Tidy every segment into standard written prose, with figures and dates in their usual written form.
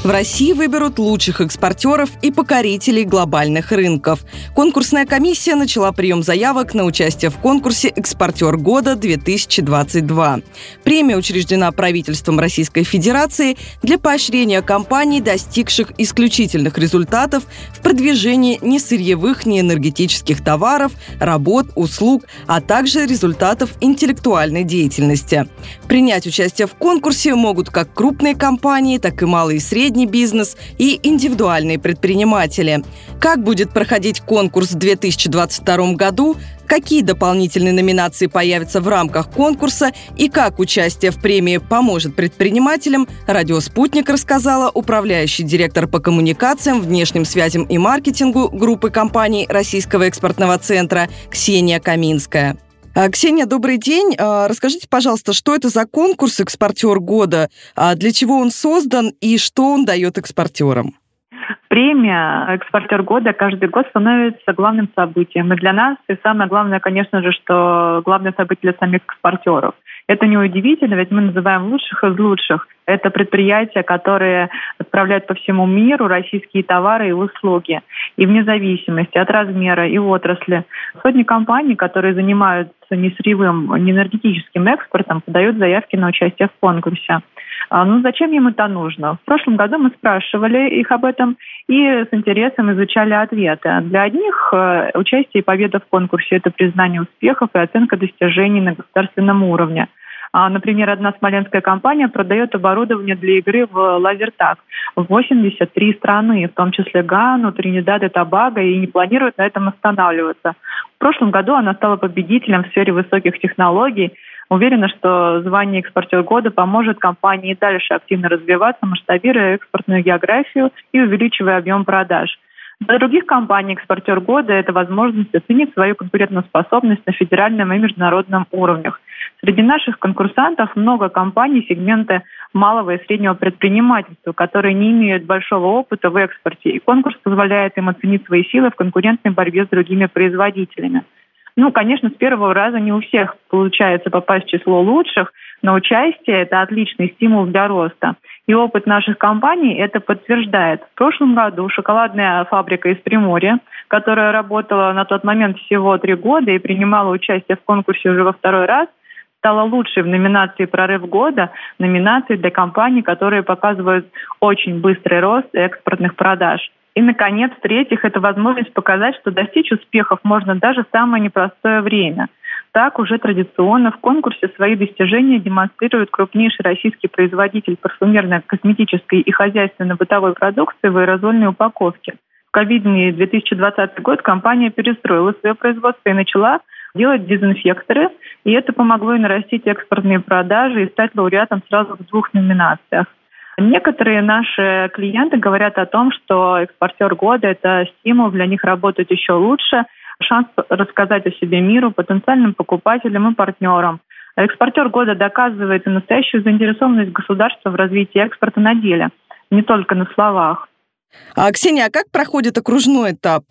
В России выберут лучших экспортеров и покорителей глобальных рынков. Конкурсная комиссия начала прием заявок на участие в конкурсе «Экспортер года-2022». Премия учреждена правительством Российской Федерации для поощрения компаний, достигших исключительных результатов в продвижении не сырьевых, не энергетических товаров, работ, услуг, а также результатов интеллектуальной деятельности. Принять участие в конкурсе могут как крупные компании, так и малые и средние бизнес и индивидуальные предприниматели. Как будет проходить конкурс в 2022 году, какие дополнительные номинации появятся в рамках конкурса и как участие в премии поможет предпринимателям, «Радио Спутник» рассказала управляющий директор по коммуникациям, внешним связям и маркетингу группы компаний Российского экспортного центра Ксения Каминская. Ксения, добрый день. Расскажите, пожалуйста, что это за конкурс «Экспортер года», для чего он создан и что он дает экспортерам? Премия «Экспортер года» каждый год становится главным событием. И для нас, и самое главное, конечно же, что главное событие для самих экспортеров. Это неудивительно, ведь мы называем лучших из лучших. Это предприятия, которые отправляют по всему миру российские товары и услуги. И вне зависимости от размера и отрасли. Сотни компаний, которые занимаются не сырьевым, не энергетическим экспортом, подают заявки на участие в конкурсе. Зачем им это нужно? В прошлом году мы спрашивали их об этом и с интересом изучали ответы. Для одних участие и победа в конкурсе – это признание успехов и оценка достижений на государственном уровне. Например, одна смоленская компания продает оборудование для игры в лазертаг в 83 страны, в том числе Гану, Тринидад и Тобаго, и не планирует на этом останавливаться. В прошлом году она стала победителем в сфере высоких технологий. Уверена, что звание «Экспортер года» поможет компании дальше активно развиваться, масштабируя экспортную географию и увеличивая объем продаж. Для других компаний «Экспортер года» это возможность оценить свою конкурентоспособность на федеральном и международном уровнях. Среди наших конкурсантов много компаний сегмента малого и среднего предпринимательства, которые не имеют большого опыта в экспорте, и конкурс позволяет им оценить свои силы в конкурентной борьбе с другими производителями. Конечно, с первого раза не у всех получается попасть в число лучших, но участие – это отличный стимул для роста. И опыт наших компаний это подтверждает. В прошлом году шоколадная фабрика из Приморья, которая работала на тот момент всего 3 года и принимала участие в конкурсе уже во второй раз, стала лучшей в номинации «Прорыв года», номинации для компаний, которые показывают очень быстрый рост экспортных продаж. И, наконец, в-третьих, это возможность показать, что достичь успехов можно даже в самое непростое время. Так, уже традиционно в конкурсе свои достижения демонстрирует крупнейший российский производитель парфюмерно-косметической и хозяйственно-бытовой продукции в аэрозольной упаковке. В ковидный 2020 год компания перестроила свое производство и начала делать дезинфекторы, и это помогло ей нарастить экспортные продажи и стать лауреатом сразу в 2 номинациях. Некоторые наши клиенты говорят о том, что «Экспортер года» – это стимул для них работать еще лучше, шанс рассказать о себе миру, потенциальным покупателям и партнерам. «Экспортер года» доказывает и настоящую заинтересованность государства в развитии экспорта на деле, не только на словах. Ксения, а как проходит окружной этап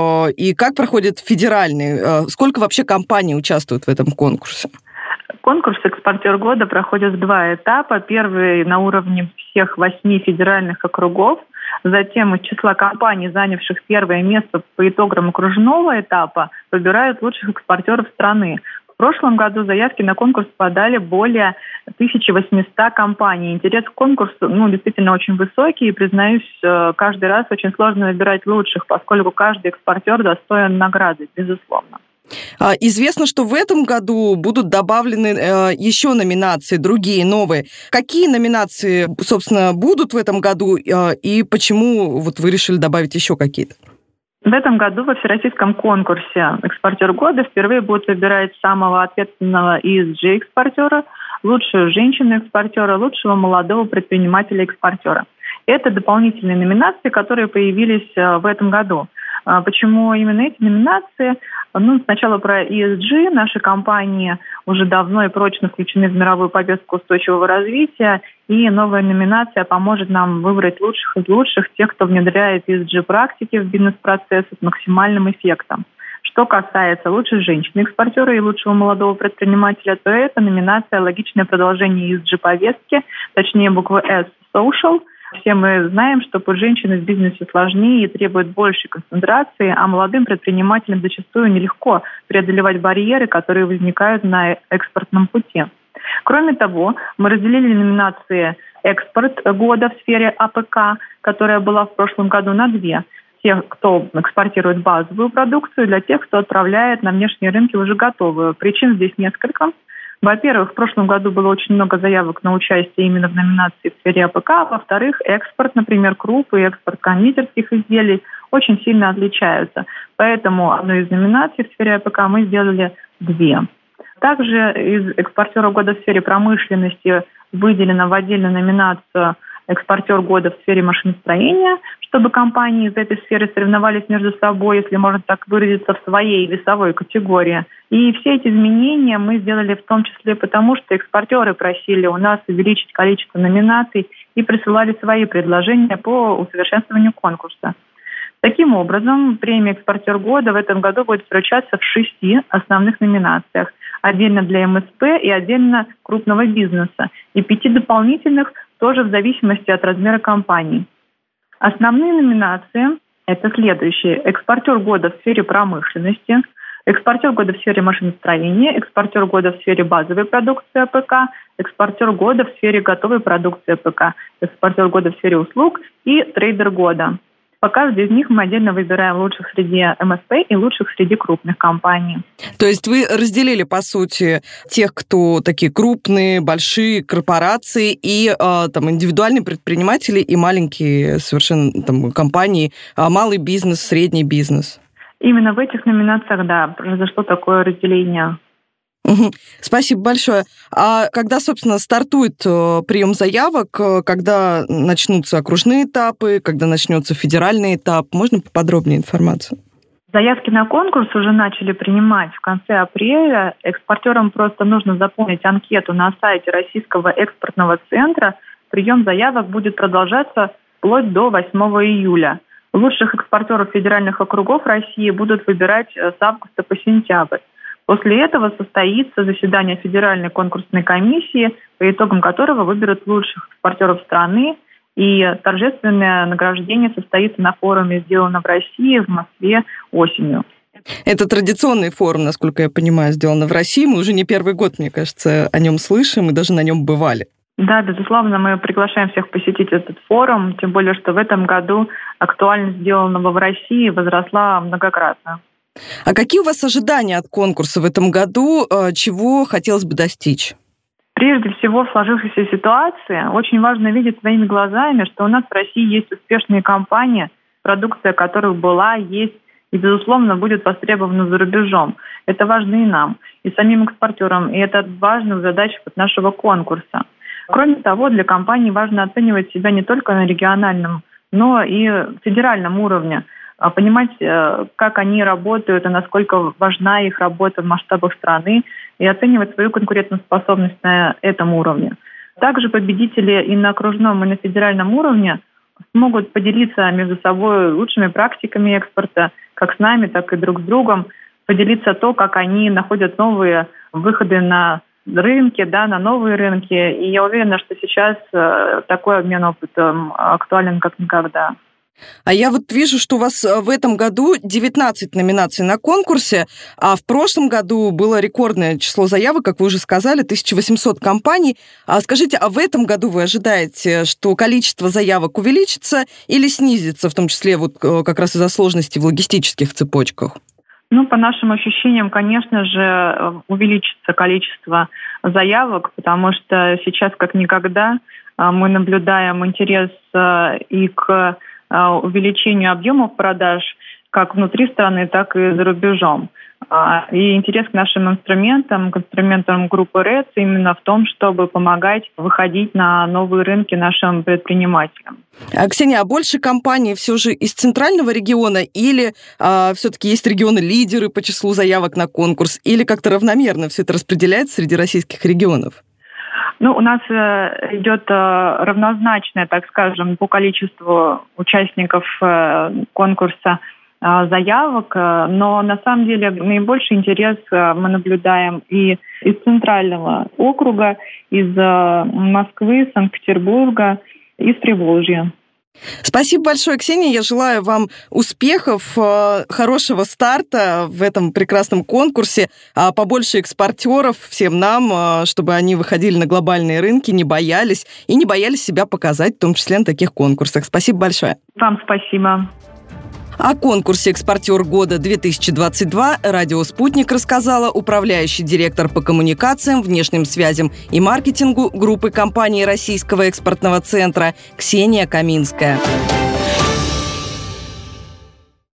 и как проходит федеральный? Сколько вообще компаний участвуют в этом конкурсе? Конкурс «Экспортер года» проходит в 2 этапа. Первый на уровне всех 8 федеральных округов. Затем из числа компаний, занявших первое место по итогам окружного этапа, выбирают лучших экспортеров страны. В прошлом году заявки на конкурс подали более 1800 компаний. Интерес к конкурсу действительно очень высокий. И, признаюсь, каждый раз очень сложно выбирать лучших, поскольку каждый экспортер достоин награды, безусловно. Известно, что в этом году будут добавлены еще номинации, другие, новые. Какие номинации, собственно, будут в этом году и почему вы решили добавить еще какие-то? В этом году во всероссийском конкурсе «Экспортер года» впервые будут выбирать самого ответственного ESG-экспортера, лучшую женщину-экспортера, лучшего молодого предпринимателя-экспортера. Это дополнительные номинации, которые появились в этом году. Почему именно эти номинации? Сначала про ESG. Наши компании уже давно и прочно включены в мировую повестку устойчивого развития, и новая номинация поможет нам выбрать лучших из лучших, тех, кто внедряет ESG-практики в бизнес-процессы с максимальным эффектом. Что касается лучшей женщины-экспортера и лучшего молодого предпринимателя, то это номинация «Логичное продолжение ESG-повестки», точнее буквы S – Social. Все мы знаем, что под женщиной в бизнесе сложнее и требует большей концентрации, а молодым предпринимателям зачастую нелегко преодолевать барьеры, которые возникают на экспортном пути. Кроме того, мы разделили номинации «Экспорт года» в сфере АПК, которая была в прошлом году, на две. Тех, кто экспортирует базовую продукцию, для тех, кто отправляет на внешние рынки уже готовую. Причин здесь несколько. Во-первых, в прошлом году было очень много заявок на участие именно в номинации в сфере АПК. Во-вторых, экспорт, например, круп и экспорт кондитерских изделий очень сильно отличаются. Поэтому одну из номинаций в сфере АПК мы сделали две. Также из экспортера года в сфере промышленности выделено в отдельную номинацию экспортер года в сфере машиностроения, чтобы компании из этой сферы соревновались между собой, если можно так выразиться, в своей весовой категории. И все эти изменения мы сделали в том числе потому, что экспортеры просили у нас увеличить количество номинаций и присылали свои предложения по усовершенствованию конкурса. Таким образом, премия «Экспортер года» в этом году будет вручаться в 6 основных номинациях. Отдельно для МСП и отдельно крупного бизнеса. И 5 дополнительных тоже в зависимости от размера компании. Основные номинации – это следующие. Экспортер года в сфере промышленности, экспортер года в сфере машиностроения, экспортер года в сфере базовой продукции АПК, экспортер года в сфере готовой продукции АПК, экспортер года в сфере услуг и трейдер года. По каждой из них мы отдельно выбираем лучших среди МСП и лучших среди крупных компаний. То есть вы разделили, по сути, тех, кто такие крупные, большие корпорации и там, индивидуальные предприниматели и маленькие совершенно там, компании, малый бизнес, средний бизнес. Именно в этих номинациях, да, произошло такое разделение. Спасибо большое. А когда, собственно, стартует прием заявок, когда начнутся окружные этапы, когда начнется федеральный этап? Можно поподробнее информацию? Заявки на конкурс уже начали принимать в конце апреля. Экспортерам просто нужно заполнить анкету на сайте Российского экспортного центра. Прием заявок будет продолжаться вплоть до 8 июля. Лучших экспортеров федеральных округов России будут выбирать с августа по сентябрь. После этого состоится заседание Федеральной конкурсной комиссии, по итогам которого выберут лучших экспортеров страны, и торжественное награждение состоится на форуме «Сделано в России» в Москве осенью. Это традиционный форум, насколько я понимаю, «Сделано в России». Мы уже не первый год, мне кажется, о нем слышим и даже на нем бывали. Да, безусловно, мы приглашаем всех посетить этот форум, тем более, что в этом году актуальность «Сделанного в России» возросла многократно. А какие у вас ожидания от конкурса в этом году? Чего хотелось бы достичь? Прежде всего, в сложившейся ситуации очень важно видеть своими глазами, что у нас в России есть успешные компании, продукция которых была, есть и, безусловно, будет востребована за рубежом. Это важно и нам, и самим экспортерам, и это важная задача нашего конкурса. Кроме того, для компаний важно оценивать себя не только на региональном, но и федеральном уровне, понимать, как они работают и насколько важна их работа в масштабах страны, и оценивать свою конкурентоспособность на этом уровне. Также победители и на окружном, и на федеральном уровне смогут поделиться между собой лучшими практиками экспорта, как с нами, так и друг с другом, поделиться то, как они находят новые выходы на рынки, да, на новые рынки. И я уверена, что сейчас такой обмен опытом актуален как никогда. А я вот вижу, что у вас в этом году 19 номинаций на конкурсе, а в прошлом году было рекордное число заявок, как вы уже сказали, 1800 компаний. А скажите, а в этом году вы ожидаете, что количество заявок увеличится или снизится, в том числе вот как раз из-за сложностей в логистических цепочках? По нашим ощущениям, конечно же, увеличится количество заявок, потому что сейчас, как никогда, мы наблюдаем интерес и к увеличению объемов продаж как внутри страны, так и за рубежом. И интерес к нашим инструментам, к инструментам группы РЭЦ именно в том, чтобы помогать выходить на новые рынки нашим предпринимателям. Ксения, а больше компаний все же из центрального региона или все-таки есть регионы-лидеры по числу заявок на конкурс, или как-то равномерно все это распределяется среди российских регионов? У нас идет равнозначное, так скажем, по количеству участников конкурса заявок, но на самом деле наибольший интерес мы наблюдаем и из центрального округа, из Москвы, Санкт-Петербурга, из Приволжья. Спасибо большое, Ксения. Я желаю вам успехов, хорошего старта в этом прекрасном конкурсе, побольше экспортеров всем нам, чтобы они выходили на глобальные рынки, не боялись себя показать, в том числе на таких конкурсах. Спасибо большое. Вам спасибо. О конкурсе «Экспортер года-2022» «Радио Спутник» рассказала управляющий директор по коммуникациям, внешним связям и маркетингу группы компании Российского экспортного центра Ксения Каминская.